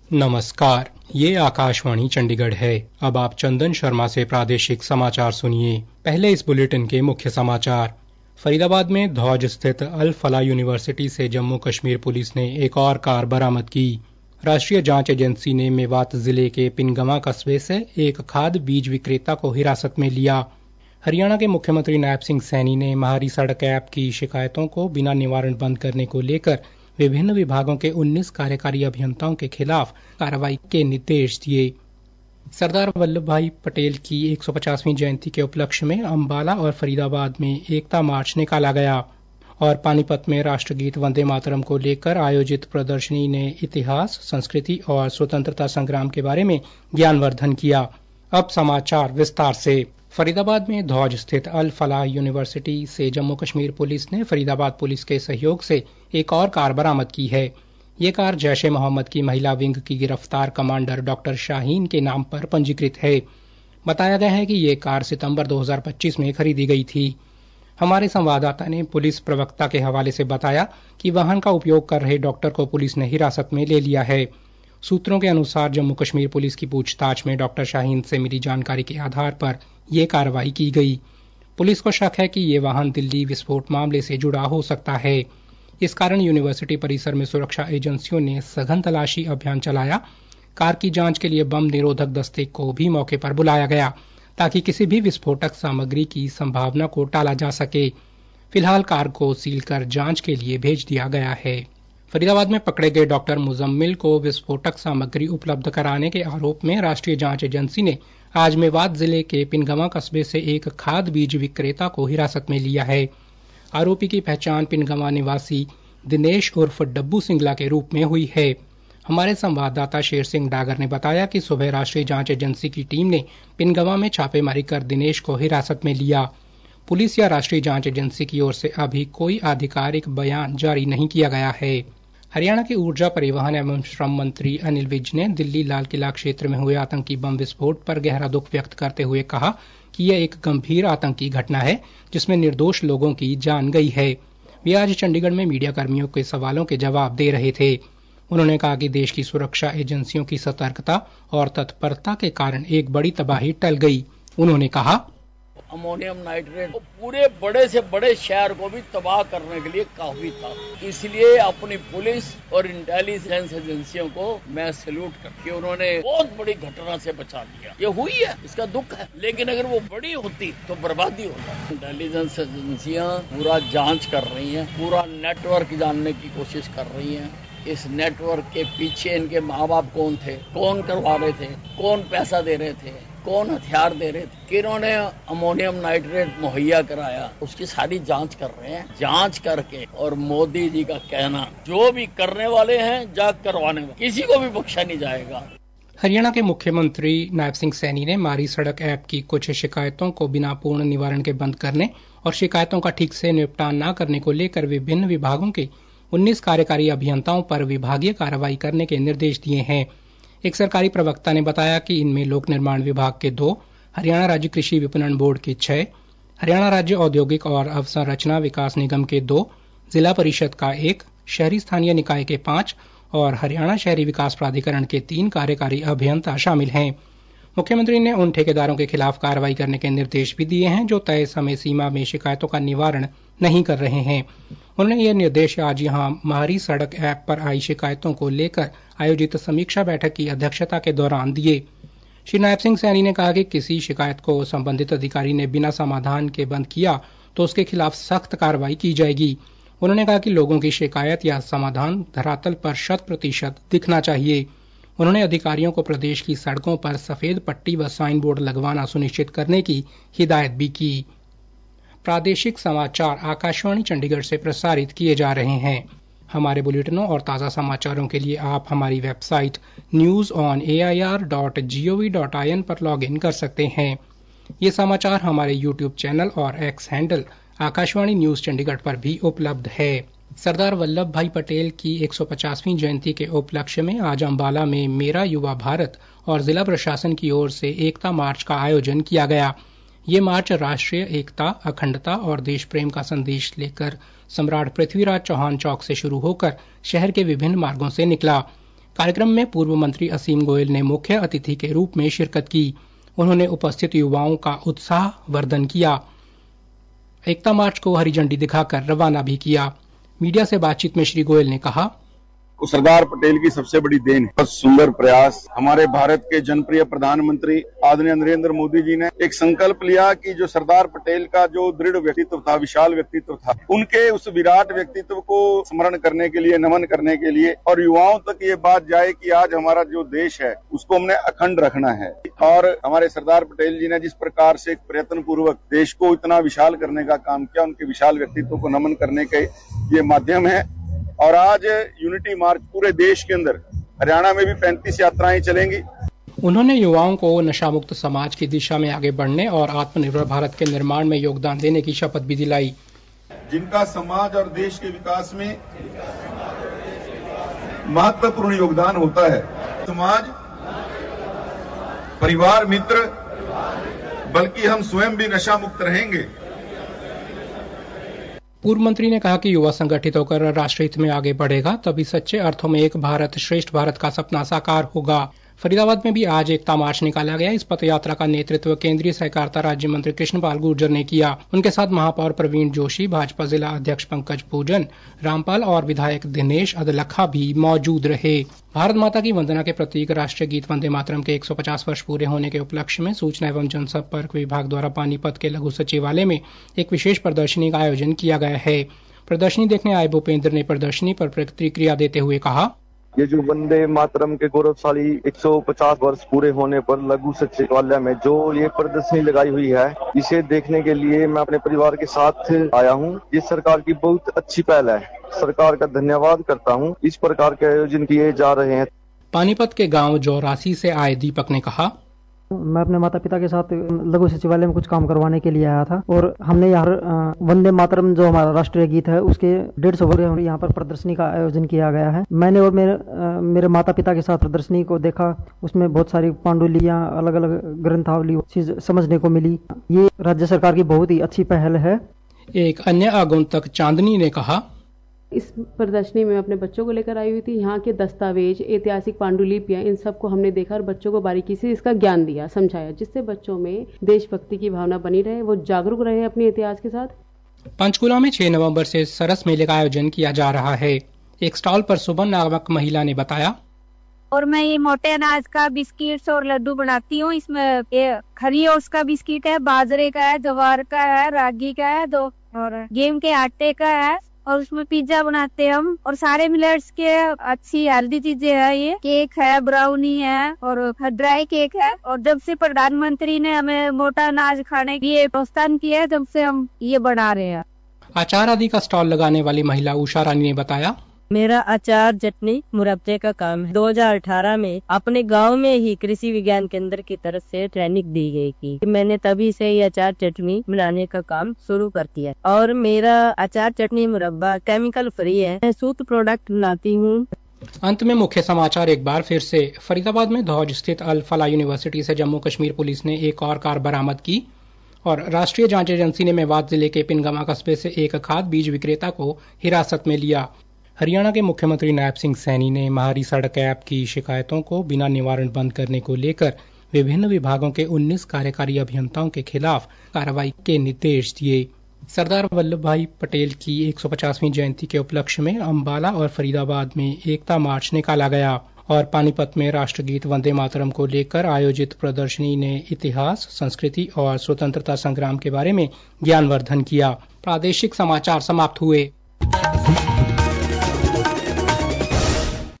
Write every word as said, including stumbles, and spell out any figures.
नमस्कार, ये आकाशवाणी चंडीगढ़ है। अब आप चंदन शर्मा से प्रादेशिक समाचार सुनिए। पहले इस बुलेटिन के मुख्य समाचार। फरीदाबाद में धौज स्थित अल फला यूनिवर्सिटी से जम्मू कश्मीर पुलिस ने एक और कार बरामद की। राष्ट्रीय जांच एजेंसी ने मेवात जिले के पिनगवा कस्बे से एक खाद बीज विक्रेता को हिरासत में लिया। हरियाणा के मुख्यमंत्री नायब सिंह सैनी ने महारी सड़क ऐप की शिकायतों को बिना निवारण बंद करने को लेकर विभिन्न विभागों के उन्नीस कार्यकारी अभियंताओं के खिलाफ कार्रवाई के निर्देश दिए। सरदार वल्लभ भाई पटेल की एक सौ पचासवीं जयंती के उपलक्ष्य में अंबाला और फरीदाबाद में एकता मार्च निकाला गया और पानीपत में राष्ट्रगीत वंदे मातरम को लेकर आयोजित प्रदर्शनी ने इतिहास, संस्कृति और स्वतंत्रता संग्राम के बारे में ज्ञानवर्धन किया। अब समाचार विस्तार से। फरीदाबाद में धौज स्थित अल फलाह यूनिवर्सिटी से जम्मू कश्मीर पुलिस ने फरीदाबाद पुलिस के सहयोग से एक और कार बरामद की है। ये कार जैश ए मोहम्मद की महिला विंग की गिरफ्तार कमांडर डॉक्टर शाहीन के नाम पर पंजीकृत है। बताया गया है कि ये कार सितंबर दो हज़ार पच्चीस में खरीदी गई थी। हमारे संवाददाता ने पुलिस प्रवक्ता के हवाले से बताया कि वाहन का उपयोग कर रहे डॉक्टर को पुलिस ने हिरासत में ले लिया है। सूत्रों के अनुसार जम्मू कश्मीर पुलिस की पूछताछ में डॉक्टर शाहीन से मिली जानकारी के आधार पर ये कार्रवाई की गई। पुलिस को शक है कि ये वाहन दिल्ली विस्फोट मामले से जुड़ा हो सकता है। इस कारण यूनिवर्सिटी परिसर में सुरक्षा एजेंसियों ने सघन तलाशी अभियान चलाया। कार की जांच के लिए बम निरोधक दस्ते को भी मौके पर बुलाया गया ताकि किसी भी विस्फोटक सामग्री की संभावना को टाला जा सके। फिलहाल कार को सील कर जांच के लिए भेज दिया गया है। फरीदाबाद में पकड़े गए डॉक्टर मुजम्मिल को विस्फोटक सामग्री उपलब्ध कराने के आरोप में राष्ट्रीय जांच एजेंसी ने आज मेवात जिले के पिनगवा कस्बे से एक खाद बीज विक्रेता को हिरासत में लिया है। आरोपी की पहचान पिनगवा निवासी दिनेश उर्फ डब्बू सिंगला के रूप में हुई है। हमारे संवाददाता शेर सिंह डागर ने बताया कि सुबह राष्ट्रीय जांच एजेंसी की टीम ने पिनगवा में छापेमारी कर दिनेश को हिरासत में लिया। पुलिस या राष्ट्रीय जांच एजेंसी की ओर से अभी कोई आधिकारिक बयान जारी नहीं किया गया है। हरियाणा के ऊर्जा, परिवहन एवं श्रम मंत्री अनिल विज ने दिल्ली लाल किला क्षेत्र में हुए आतंकी बम विस्फोट पर गहरा दुख व्यक्त करते हुए कहा कि यह एक गंभीर आतंकी घटना है जिसमें निर्दोष लोगों की जान गई है। वे आज चंडीगढ़ में मीडिया कर्मियों के सवालों के जवाब दे रहे थे। उन्होंने कहा कि देश की सुरक्षा एजेंसियों की सतर्कता और तत्परता के कारण एक बड़ी तबाही टल गई। उन्होंने कहा, अमोनियम नाइट्रेट पूरे बड़े से बड़े शहर को भी तबाह करने के लिए काफी था। इसलिए अपनी पुलिस और इंटेलिजेंस एजेंसियों को मैं सैल्यूट करती हूँ। उन्होंने बहुत बड़ी घटना से बचा लिया। ये हुई है, इसका दुख है, लेकिन अगर वो बड़ी होती तो बर्बादी होता। इंटेलिजेंस एजेंसियां पूरा जांच कर रही हैं, पूरा नेटवर्क जानने की कोशिश कर रही हैं। इस नेटवर्क के पीछे इनके माँ बाप कौन थे, कौन करवा रहे थे, कौन पैसा दे रहे थे, कौन हथियार दे रहे थे, किन्होंने अमोनियम नाइट्रेट मुहैया कराया, उसकी सारी जांच कर रहे हैं। जांच करके और मोदी जी का कहना, जो भी करने वाले हैं जाग करवाने वाले, किसी को भी बख्शा नहीं जाएगा। हरियाणा के मुख्यमंत्री नायब सिंह सैनी ने मारी सड़क ऐप की कुछ शिकायतों को बिना पूर्ण निवारण के बंद करने और शिकायतों का ठीक से निपटान न करने को लेकर विभिन्न विभागों के उन्नीस कार्यकारी अभियंताओं पर विभागीय कार्रवाई करने के निर्देश दिए हैं। एक सरकारी प्रवक्ता ने बताया कि इनमें लोक निर्माण विभाग के दो, हरियाणा राज्य कृषि विपणन बोर्ड के छह, हरियाणा राज्य औद्योगिक और अवसंरचना विकास निगम के दो, जिला परिषद का एक, शहरी स्थानीय निकाय के पांच और हरियाणा शहरी विकास प्राधिकरण के तीन कार्यकारी अभियंता शामिल हैं। मुख्यमंत्री ने उन ठेकेदारों के खिलाफ कार्रवाई करने के निर्देश भी दिए हैं जो तय समय सीमा में शिकायतों का निवारण नहीं कर रहे हैं। उन्होंने ये निर्देश आज यहां महारी सड़क ऐप पर आई शिकायतों को लेकर आयोजित समीक्षा बैठक की अध्यक्षता के दौरान दिए। श्री नायब सिंह सैनी ने कहा कि किसी शिकायत को संबंधित अधिकारी ने बिना समाधान के बंद किया तो उसके खिलाफ सख्त कार्रवाई की जाएगी। उन्होंने कहा कि लोगों की शिकायत या समाधान धरातल पर शत प्रतिशत दिखना चाहिए। उन्होंने अधिकारियों को प्रदेश की सड़कों पर सफेद पट्टी व साइन बोर्ड लगवाना सुनिश्चित करने की हिदायत भी की। प्रादेशिक समाचार आकाशवाणी चंडीगढ़ से प्रसारित किए जा रहे हैं। हमारे बुलेटिनों और ताज़ा समाचारों के लिए आप हमारी website news on A I R dot G O V dot I N पर लॉग इन कर सकते हैं। ये समाचार हमारे यूट्यूब चैनल और X handle Akashvani news Chandigarh पर भी उपलब्ध है। सरदार वल्लभ भाई पटेल की एक सौ पचासवीं जयंती के उपलक्ष्य में आज अंबाला में मेरा युवा भारत और जिला प्रशासन की ओर से एकता मार्च का आयोजन किया गया। ये मार्च राष्ट्रीय एकता, अखंडता और देश प्रेम का संदेश लेकर सम्राट पृथ्वीराज चौहान चौक से शुरू होकर शहर के विभिन्न मार्गों से निकला। कार्यक्रम में पूर्व मंत्री असीम गोयल ने मुख्य अतिथि के रूप में शिरकत की। उन्होंने उपस्थित युवाओं का उत्साह वर्धन किया। एकता मार्च को हरी झंडी दिखाकर रवाना भी किया। मीडिया से बातचीत में श्री गोयल ने कहा, सरदार पटेल की सबसे बड़ी देन है। सुंदर प्रयास हमारे भारत के जनप्रिय प्रधानमंत्री आदरणीय नरेंद्र मोदी जी ने एक संकल्प लिया कि जो सरदार पटेल का जो दृढ़ व्यक्तित्व था, विशाल व्यक्तित्व था, उनके उस विराट व्यक्तित्व को स्मरण करने के लिए, नमन करने के लिए और युवाओं तक ये बात जाए कि आज हमारा जो देश है उसको हमने अखंड रखना है। और हमारे सरदार पटेल जी ने जिस प्रकार से प्रयत्न पूर्वक देश को इतना विशाल करने का काम किया, उनके विशाल व्यक्तित्व को नमन करने के ये माध्यम है। और आज यूनिटी मार्च पूरे देश के अंदर, हरियाणा में भी पैंतीस यात्राएं चलेंगी। उन्होंने युवाओं को नशा मुक्त समाज की दिशा में आगे बढ़ने और आत्मनिर्भर भारत के निर्माण में योगदान देने की शपथ भी दिलाई। जिनका समाज और देश के विकास में महत्वपूर्ण योगदान होता है। समाज, परिवार, मित्र, बल्कि हम स्वयं भी नशा मुक्त रहेंगे। पूर्व मंत्री ने कहा कि युवा संगठित होकर राष्ट्र हित में आगे बढ़ेगा, तभी सच्चे अर्थों में एक भारत श्रेष्ठ भारत का सपना साकार होगा। फरीदाबाद में भी आज एकता मार्च निकाला गया। इस पथ यात्रा का नेतृत्व केंद्रीय सहकारिता राज्य मंत्री कृष्णपाल गुर्जर ने किया। उनके साथ महापौर प्रवीण जोशी, भाजपा जिला अध्यक्ष पंकज पूजन, रामपाल और विधायक दिनेश अदलखा भी मौजूद रहे। भारत माता की वंदना के प्रतीक राष्ट्रीय गीत वंदे मातरम के एक सौ पचास वर्ष पूरे होने के उपलक्ष्य में सूचना एवं जनसंपर्क विभाग द्वारा पानीपत के लघु सचिवालय में एक विशेष प्रदर्शनी का आयोजन किया गया है। प्रदर्शनी देखने आए भूपेंद्र ने प्रदर्शनी पर प्रतिक्रिया देते हुए कहा, ये जो वंदे मातरम के गौरवशाली एक सौ पचास वर्ष पूरे होने पर लघु सचिवालय में जो ये प्रदर्शनी लगाई हुई है, इसे देखने के लिए मैं अपने परिवार के साथ आया हूँ। ये सरकार की बहुत अच्छी पहल है। सरकार का धन्यवाद करता हूँ। इस प्रकार के आयोजन किए जा रहे हैं। पानीपत के गांव जौरासी से आए दीपक ने कहा, मैं अपने माता पिता के साथ लघु सचिवालय में कुछ काम करवाने के लिए आया था और हमने यहाँ वंदे मातरम जो हमारा राष्ट्रीय गीत है उसके डेढ़ सौ वर्ष यहाँ पर प्रदर्शनी का आयोजन किया गया है। मैंने और मेरे मेरे माता पिता के साथ प्रदर्शनी को देखा। उसमें बहुत सारी पांडुलियाँ, अलग अलग ग्रंथावली चीज समझने को मिली। ये राज्य सरकार की बहुत ही अच्छी पहल है। एक अन्य आगंतुक चांदनी ने कहा, इस प्रदर्शनी में अपने बच्चों को लेकर आई हुई थी। यहाँ के दस्तावेज, ऐतिहासिक पांडुलिपियां, इन सब को हमने देखा और बच्चों को बारीकी से इसका ज्ञान दिया, समझाया, जिससे बच्चों में देशभक्ति की भावना बनी रहे, वो जागरूक रहे अपने इतिहास के साथ। पंचकुला में छह नवंबर से सरस मेले का आयोजन किया जा रहा है। एक स्टॉल पर सुबह नामक महिला ने बताया, और मैं ये मोटे अनाज का बिस्किट्स और लड्डू बनाती हूँ। इसमें ये खरी ओट्स का बिस्किट है, बाजरे का है, जवार का है, रागी का है, दो और गेहूं के आटे का है, और उसमें पिज्जा बनाते हैं हम। और सारे मिलेट्स के अच्छी हेल्दी चीजें है। ये केक है, ब्राउनी है और ड्राई केक है। और जब से प्रधानमंत्री ने हमें मोटा अनाज खाने के लिए प्रोत्साहन किया है, तब से हम ये बना रहे हैं। अचार आदि का स्टॉल लगाने वाली महिला उषा रानी ने बताया, मेरा अचार, चटनी, मुरब्बे का काम है। दो हज़ार अठारह में अपने गांव में ही कृषि विज्ञान केंद्र की तरफ से ट्रेनिंग दी गई थी। मैंने तभी से ये अचार चटनी बनाने का काम शुरू कर दिया। और मेरा अचार चटनी मुरब्बा केमिकल फ्री है। मैं शुद्ध प्रोडक्ट बनाती हूँ। अंत में मुख्य समाचार एक बार फिर से। फरीदाबाद में धौज स्थित अल फला यूनिवर्सिटी से जम्मू कश्मीर पुलिस ने एक और कार बरामद की। और राष्ट्रीय जांच एजेंसी ने मेवात जिले के पिनगमा कस्बे से एक खाद बीज विक्रेता को हिरासत में लिया। हरियाणा के मुख्यमंत्री नायब सिंह सैनी ने महारी सड़क ऐप की शिकायतों को बिना निवारण बंद करने को लेकर विभिन्न विभागों के उन्नीस कार्यकारी अभियंताओं के खिलाफ कार्रवाई के निर्देश दिए। सरदार वल्लभ भाई पटेल की एक सौ पचासवीं जयंती के उपलक्ष्य में अंबाला और फरीदाबाद में एकता मार्च निकाला गया और पानीपत में राष्ट्रगीत वंदे मातरम को लेकर आयोजित प्रदर्शनी ने इतिहास, संस्कृति और स्वतंत्रता संग्राम के बारे में ज्ञानवर्धन किया। प्रादेशिक समाचार समाप्त हुए।